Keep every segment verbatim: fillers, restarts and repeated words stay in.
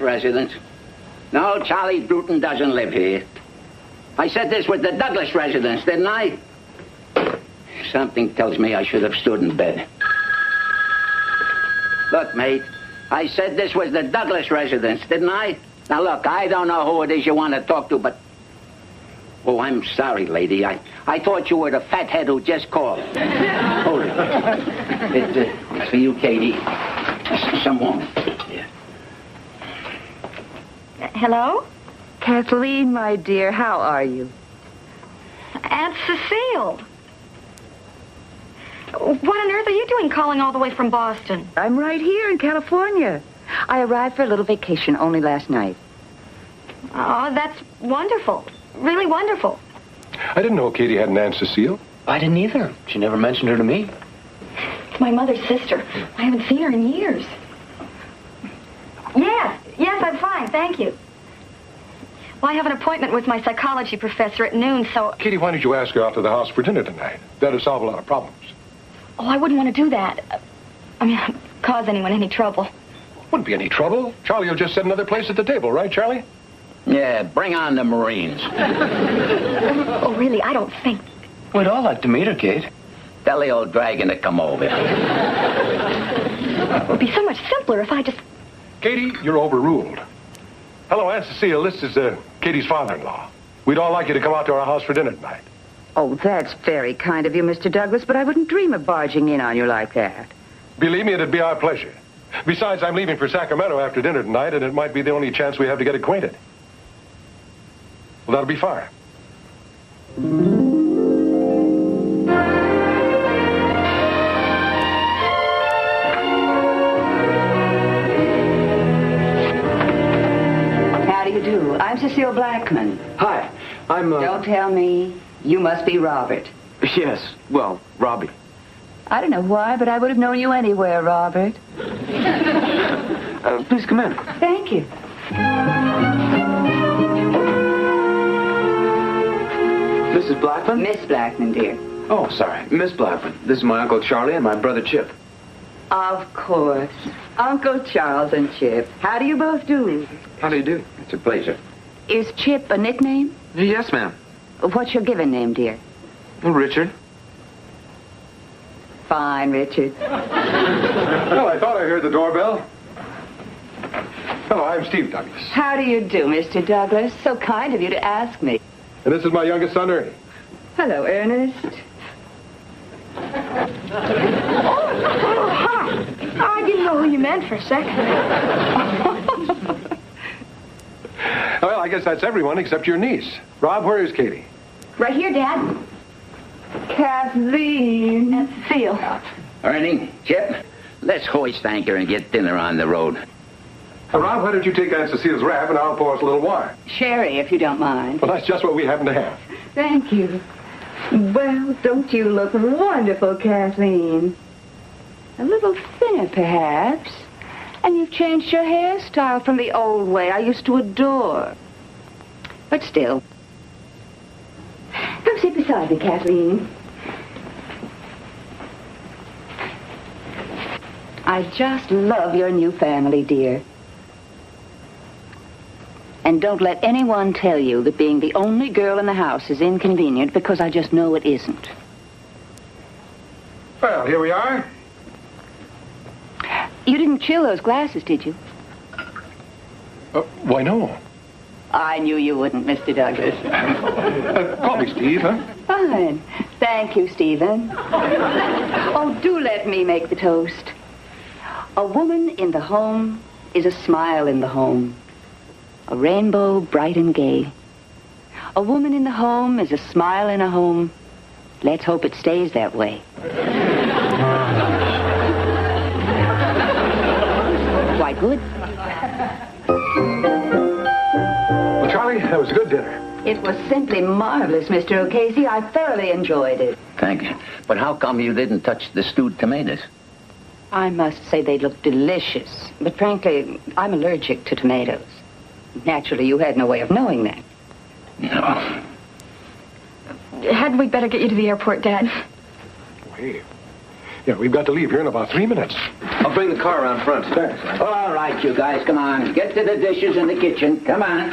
residence. No, Charlie Bruton doesn't live here. I said this was the Douglas residence, didn't I? Something tells me I should have stood in bed. Look, mate, I said this was the Douglas residence, didn't I? Now, look, I don't know who it is you want to talk to, but... Oh, I'm sorry, lady. I, I thought you were the fathead who just called. Hold it. It, uh, it's for you, Katie. Some woman. Yeah. Uh, hello? Kathleen, my dear, how are you? Aunt Cecile. What on earth are you doing calling all the way from Boston? I'm right here in California. I arrived for a little vacation only last night. Oh, that's wonderful. Really wonderful. I didn't know Katie had an Aunt Cecile. I didn't either. She never mentioned her to me. It's my mother's sister. I haven't seen her in years. Yes, yes, I'm fine, thank you. Well, I have an appointment with my psychology professor at noon, so... Katie, why don't you ask her out to the house for dinner tonight? That'll solve a lot of problems. Oh, I wouldn't want to do that. I mean, cause anyone any trouble. Wouldn't be any trouble. Charlie will just set another place at the table, right, Charlie? Yeah, bring on the Marines. Oh, really, I don't think... We'd all like to meet her, Kate. Tell the old dragon to come over. It would be so much simpler if I just... Katie, you're overruled. Hello, Aunt Cecile. This is uh, Katie's father-in-law. We'd all like you to come out to our house for dinner tonight. Oh, that's very kind of you, Mister Douglas, but I wouldn't dream of barging in on you like that. Believe me, it'd be our pleasure. Besides, I'm leaving for Sacramento after dinner tonight, and it might be the only chance we have to get acquainted. Well, that'll be fine. How do you do? I'm Cecile Blackman. Hi, I'm, uh... Don't tell me. You must be Robert. Yes, well, Robbie. I don't know why, but I would have known you anywhere, Robert. Uh, please come in. Thank you. Missus Blackman? Miss Blackman, dear. Oh, sorry. Miss Blackman. This is my Uncle Charlie and my brother Chip. Of course. Uncle Charles and Chip. How do you both do? How do you do? It's a pleasure. Is Chip a nickname? Yes, ma'am. What's your given name, dear? Richard. Fine, Richard. Well, I thought I heard the doorbell. Hello, I'm Steve Douglas. How do you do, Mister Douglas? So kind of you to ask me. And this is my youngest son, Ernie. Hello, Ernest. Oh, hi. I didn't know who you meant for a second. Well, I guess that's everyone except your niece. Rob, where is Katie? Right here, Dad. Kathleen. Aunt Cecile. Ernie, Chip, let's hoist anchor and get dinner on the road. Well, Rob, why don't you take Aunt Cecile's wrap and I'll pour us a little wine? Sherry, if you don't mind. Well, that's just what we happen to have. Thank you. Well, don't you look wonderful, Kathleen? A little thinner, perhaps. And you've changed your hairstyle from the old way I used to adore. But still. Come sit beside me, Kathleen. I just love your new family, dear. And don't let anyone tell you that being the only girl in the house is inconvenient, because I just know it isn't. Well, here we are. You didn't chill those glasses, did you? Uh, why, no. I knew you wouldn't, Mister Douglas. Uh, call me Steve, huh? Fine. Thank you, Stephen. Oh, do let me make the toast. A woman in the home is a smile in the home. A rainbow bright and gay. A woman in the home is a smile in a home. Let's hope it stays that way. Quite good. Well, Charlie, that was a good dinner. It was simply marvelous, Mister O'Casey. I thoroughly enjoyed it. Thank you. But how come you didn't touch the stewed tomatoes? I must say they look delicious. But frankly, I'm allergic to tomatoes. Naturally, you had no way of knowing that. No. Hadn't we better get you to the airport, Dad? Hey. Yeah, we've got to leave here in about three minutes. Of bring the car around front. Thanks. All right, you guys, come on. Get to the dishes in the kitchen. Come on.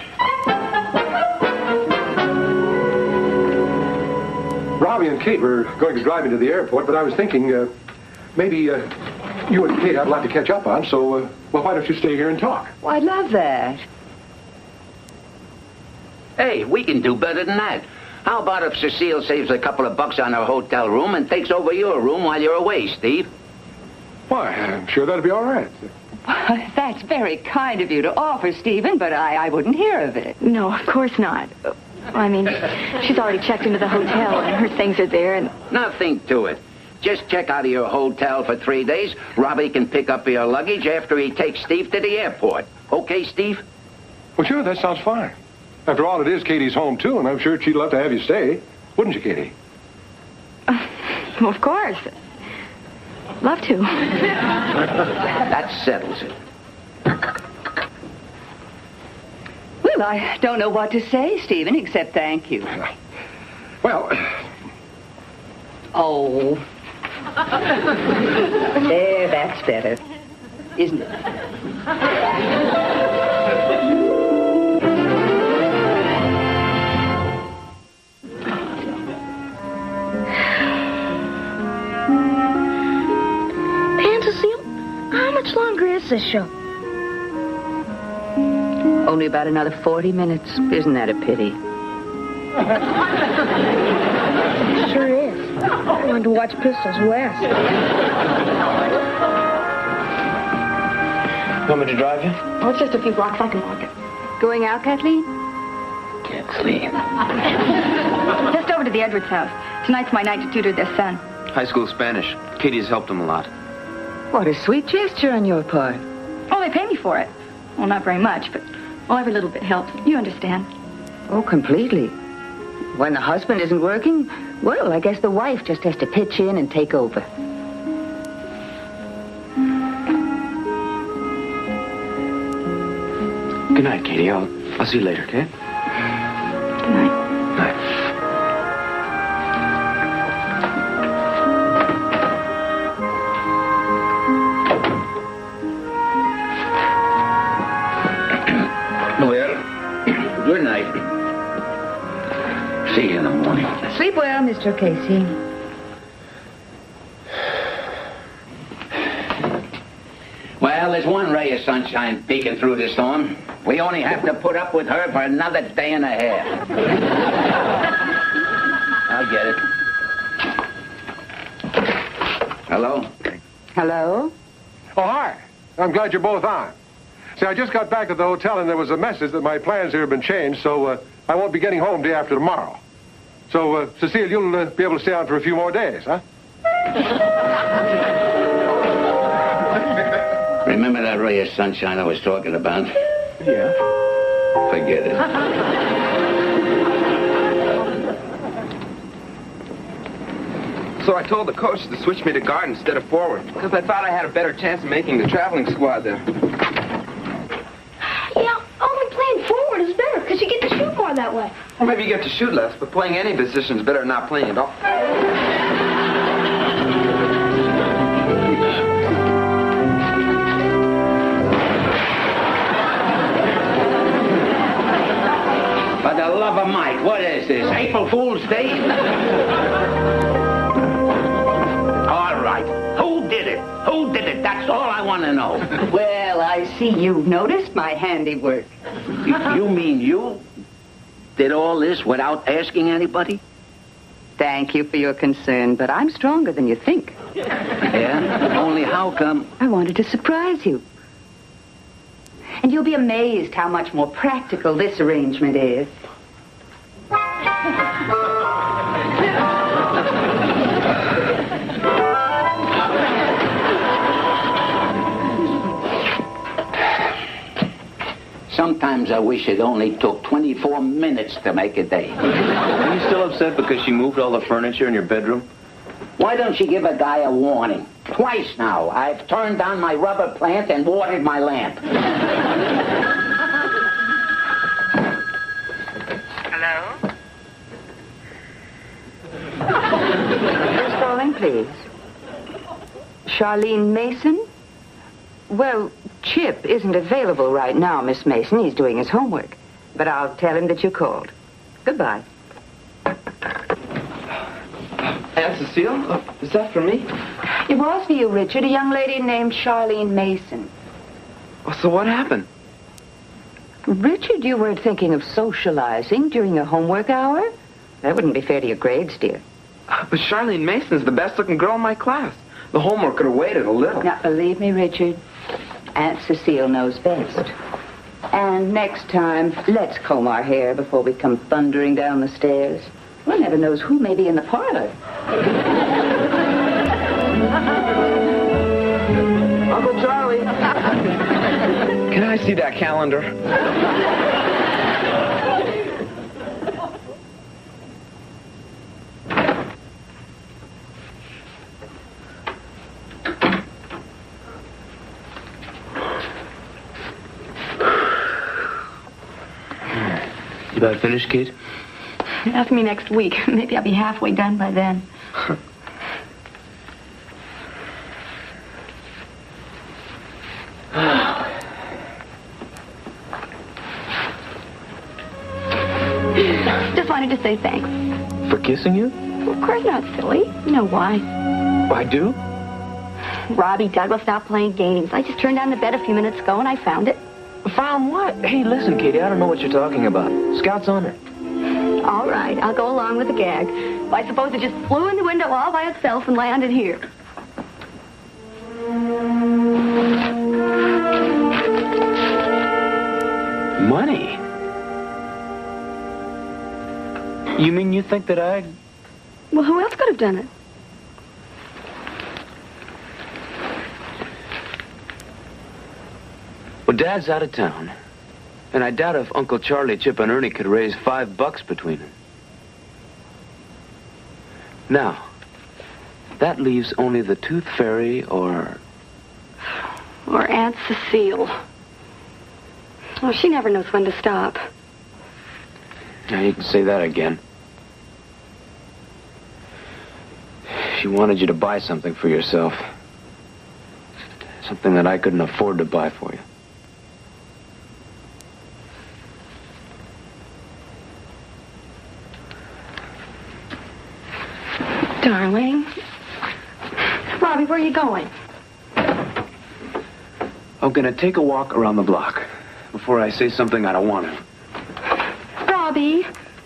Robbie and Kate were going to drive me to the airport, but I was thinking uh, maybe uh, you and Kate have a lot to catch up on, so, uh, well, why don't you stay here and talk? Well, I'd love that. Hey, we can do better than that. How about if Cecile saves a couple of bucks on her hotel room and takes over your room while you're away, Steve? Why, I'm sure that'll be all right. That's very kind of you to offer, Stephen, but I, I wouldn't hear of it. No, of course not. I mean, she's already checked into the hotel, and her things are there, and... Nothing to it. Just check out of your hotel for three days. Robbie can pick up your luggage after he takes Steve to the airport. Okay, Steve? Well, sure, that sounds fine. After all, it is Katie's home, too, and I'm sure she'd love to have you stay. Wouldn't you, Katie? Uh, well, of course. Love to. That settles it. Well, I don't know what to say, Stephen, except thank you. Well... Oh. There, that's better. Isn't it? How much longer is this show? Only about another forty minutes. Isn't that a pity? It sure is. I wanted to watch Pistols West. Want me to drive you? Oh, it's just a few blocks. I can walk it. Going out, Kathleen? Kathleen. Just over to the Edwards house. Tonight's my night to tutor their son. High school Spanish. Katie's helped him a lot. What a sweet gesture on your part. Oh, they pay me for it. Well, not very much, but, well, every little bit helps. You understand. Oh, completely. When the husband isn't working, well, I guess the wife just has to pitch in and take over. Good night, Katie. I'll, I'll see you later, okay? Good night. Night. Well, good night. See you in the morning. Sleep well, Mister Casey. Well, there's one ray of sunshine peeking through the storm. We only have to put up with her for another day and a half. I'll get it. Hello? Hello? Oh, hi. I'm glad you're both on. See, I just got back to the hotel, and there was a message that my plans here have been changed, so uh, I won't be getting home day after tomorrow. So, uh, Cecile, you'll uh, be able to stay on for a few more days, huh? Remember that ray of sunshine I was talking about? Yeah. Forget it. So I told the coach to switch me to guard instead of forward, because I thought I had a better chance of making the traveling squad there. Yeah, only playing forward is better, because you get to shoot more that way. Well, maybe you get to shoot less, but playing any position is better than not playing at all. For the love of Mike, what is this, April Fool's Day? All right. Who did it? Who did it? That's all I want to know. Well, I see you've noticed my handiwork. You mean you did all this without asking anybody? Thank you for your concern, but I'm stronger than you think. Yeah? Only how come? I wanted to surprise you. And you'll be amazed how much more practical this arrangement is. Sometimes I wish it only took twenty-four minutes to make a day. Are you still upset because she moved all the furniture in your bedroom? Why don't you give a guy a warning? Twice now, I've turned on my rubber plant and watered my lamp. Hello? Who's calling, please? Charlene Mason? Well, Chip isn't available right now, Miss Mason. He's doing his homework. But I'll tell him that you called. Goodbye. Aunt Cecile, uh, is that for me? It was for you, Richard, a young lady named Charlene Mason. Well, so what happened? Richard, you weren't thinking of socializing during your homework hour? That wouldn't be fair to your grades, dear. Uh, but Charlene Mason's the best-looking girl in my class. The homework could have waited a little. Now, believe me, Richard, Aunt Cecile knows best. And next time, let's comb our hair before we come thundering down the stairs. One never knows who may be in the parlor. Uncle Charlie. Can I see that calendar? You about finished, Kate? Ask me next week. Maybe I'll be halfway done by then. Just wanted to say thanks. For kissing you? Of course not, silly. You know why. I do? Robbie Douglas stopped playing games. I just turned on the bed a few minutes ago and I found it. Found what? Hey, listen, Katie, I don't know what you're talking about. Scout's honor. All right, I'll go along with the gag. Well, I suppose it just flew in the window all by itself and landed here. Money? You mean you think that I... Well, who else could have done it? Well, Dad's out of town. And I doubt if Uncle Charlie, Chip, and Ernie could raise five bucks between them. Now, that leaves only the Tooth Fairy or... Or Aunt Cecile. Oh, she never knows when to stop. Now, you can say that again. She wanted you to buy something for yourself. Something that I couldn't afford to buy for you. Darling. Robbie, where are you going? I'm gonna take a walk around the block before I say something I don't want to. Robbie.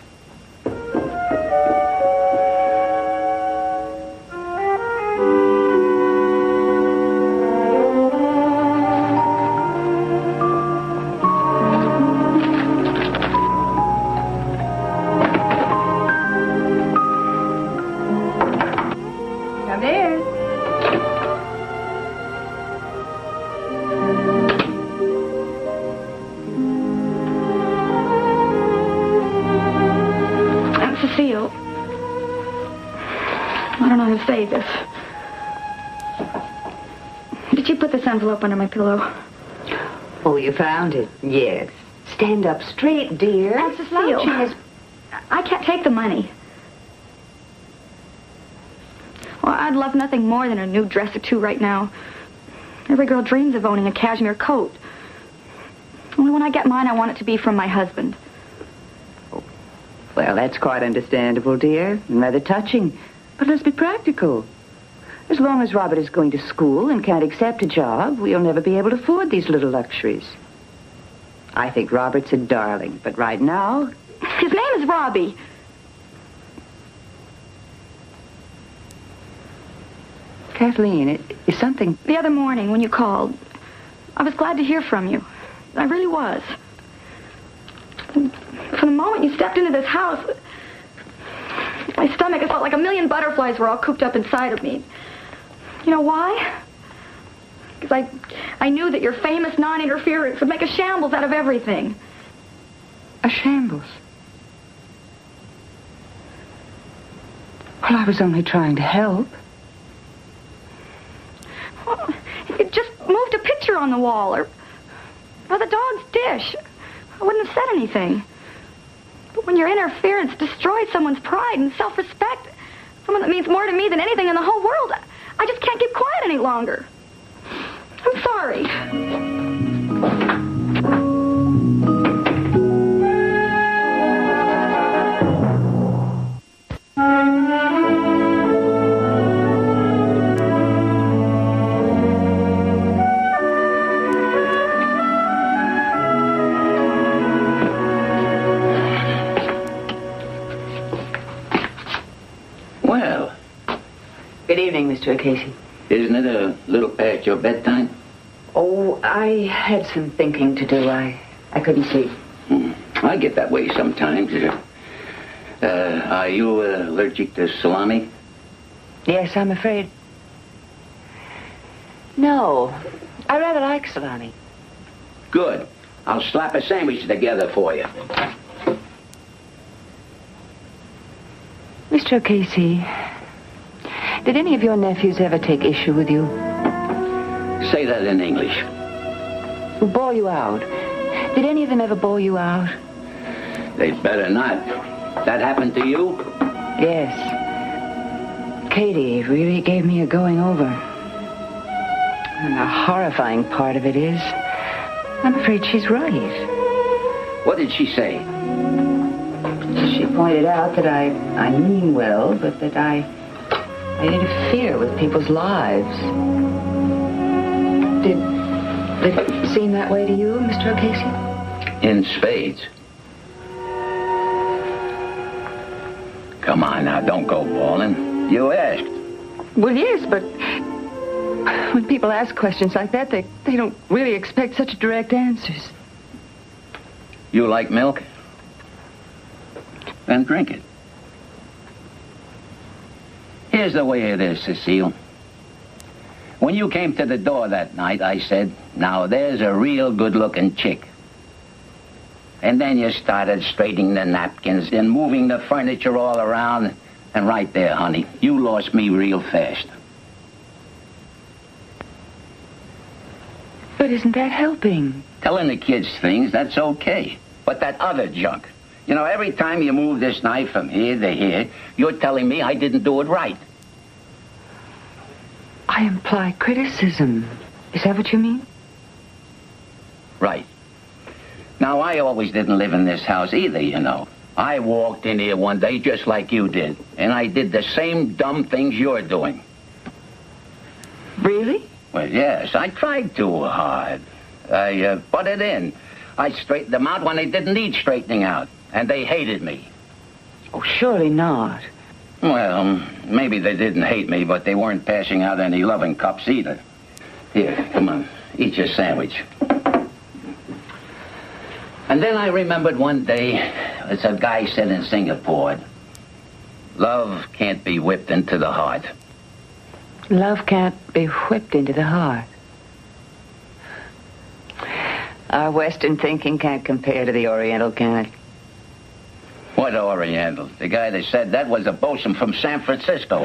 Say this. Did you put this envelope under my pillow? Oh, you found it? Yes. Stand up straight, dear. Aunt Cecile, is... I can't take the money. Well, I'd love nothing more than a new dress or two right now. Every girl dreams of owning a cashmere coat. Only when I get mine, I want it to be from my husband. Well, that's quite understandable, dear, and rather touching. But let's be practical. As long as Robert is going to school and can't accept a job, we'll never be able to afford these little luxuries. I think Robert's a darling, but right now... His name is Robbie. Kathleen, it is something... The other morning when you called, I was glad to hear from you. I really was. From the moment you stepped into this house... My stomach, it felt like a million butterflies were all cooped up inside of me. You know why? Because I, I knew that your famous non-interference would make a shambles out of everything. A shambles? Well, I was only trying to help. Well, if you just moved a picture on the wall, or, or the dog's dish, I wouldn't have said anything. But when your interference destroys someone's pride and self-respect, someone that means more to me than anything in the whole world, I just can't keep quiet any longer. I'm sorry. Well, Good evening, Mister O'Casey. isn't it a little past your bedtime? Oh, I had some thinking to do. I, I couldn't sleep. Hmm. I get that way sometimes. Uh, are you uh, allergic to salami? Yes, I'm afraid. No, I rather like salami. Good. I'll slap a sandwich together for you. Mister O'Casey, did any of your nephews ever take issue with you? Say that in English. Bore you out? Did any of them ever bore you out? They'd better not. That happened to you? Yes. Katie really gave me a going over. And the horrifying part of it is, I'm afraid she's right. What did she say? She pointed out that I, I mean well, but that I, I interfere with people's lives. Did, did it seem that way to you, Mister O'Casey? In spades. Come on now, don't go bawling. You asked. Well, yes, but when people ask questions like that, they, they don't really expect such direct answers. You like milk? Then drink it. Here's the way it is, Cecile. When you came to the door that night, I said, now there's a real good-looking chick. And then you started straightening the napkins and moving the furniture all around. And right there, honey, you lost me real fast. But isn't that helping? Telling the kids things, that's okay. But that other junk, you know, every time you move this knife from here to here, you're telling me I didn't do it right. I imply criticism. Is that what you mean? Right. Now, I always didn't live in this house either, you know. I walked in here one day just like you did, and I did the same dumb things you're doing. Really? Well, yes, I tried too hard. I uh, butted in. I straightened them out when they didn't need straightening out, and they hated me. Oh, surely not. Well, maybe they didn't hate me, but they weren't passing out any loving cups either. Here, come on, eat your sandwich. And then I remembered one day, as a guy said in Singapore, love can't be whipped into the heart. Love can't be whipped into the heart. Our Western thinking can't compare to the Oriental, can it? What Oriental? The guy that said that was a bosun from San Francisco.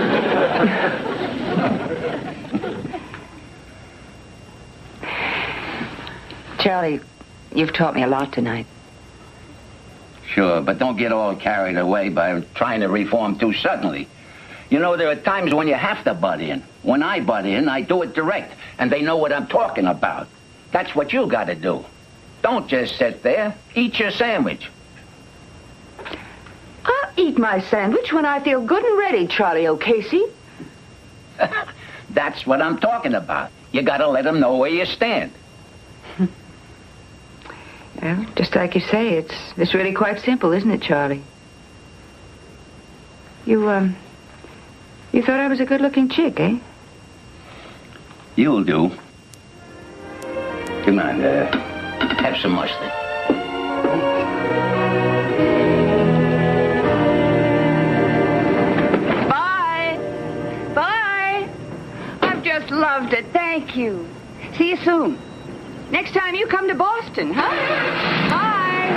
Charlie, you've taught me a lot tonight. Sure, but don't get all carried away by trying to reform too suddenly. You know, there are times when you have to butt in. When I butt in, I do it direct, and they know what I'm talking about. That's what you got to do. Don't just sit there. Eat your sandwich. I'll eat my sandwich when I feel good and ready, Charlie O'Casey. That's what I'm talking about. You got to let them know where you stand. Well, just like you say, it's it's really quite simple, isn't it, Charlie? You, um, you thought I was a good-looking chick, eh? You'll do. Come on, uh, have some mustard. Bye. Bye. I've just loved it. Thank you. See you soon. Next time you come to Boston, huh? Bye.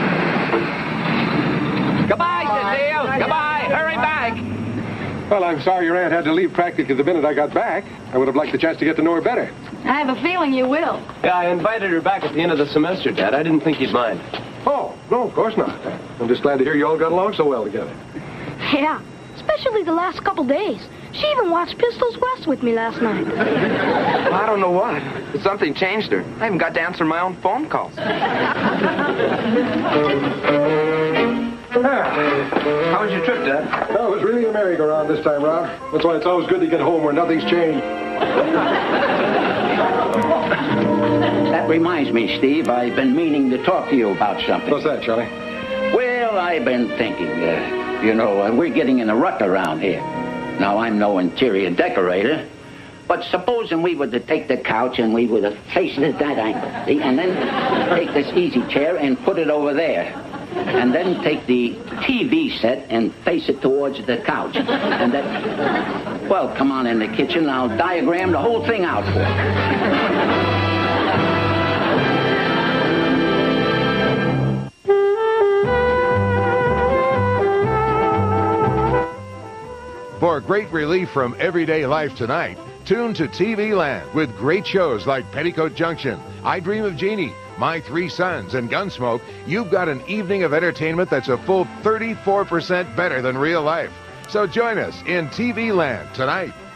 Goodbye, Cecile. Goodbye. Hurry back. Well, I'm sorry your aunt had to leave practically the minute I got back. I would have liked the chance to get to know her better. I have a feeling you will. Yeah, I invited her back at the end of the semester, Dad. I didn't think you'd mind. Oh, no, of course not. I'm just glad to hear you all got along so well together. Yeah. especially the last couple days. She even watched Pistols West with me last night. Well, I don't know what, but something changed her. I even got to answer my own phone calls. How was your trip, Dad? Well, it was really a merry-go-round this time, Rob. That's why it's always good to get home where nothing's changed. That reminds me, Steve, I've been meaning to talk to you about something. What's that, Charlie? Well, I've been thinking, uh, you know, uh, we're getting in a rut around here. Now, I'm no interior decorator, but supposing we were to take the couch and we were to face it at that angle, see, and then take this easy chair and put it over there. And then take the T V set and face it towards the couch. And then, well, come on in the kitchen. I'll diagram the whole thing out for you. For great relief from everyday life tonight, tune to T V Land with great shows like Petticoat Junction, I Dream of Jeannie, My Three Sons, and Gunsmoke. You've got an evening of entertainment that's a full thirty-four percent better than real life. So join us in T V Land tonight.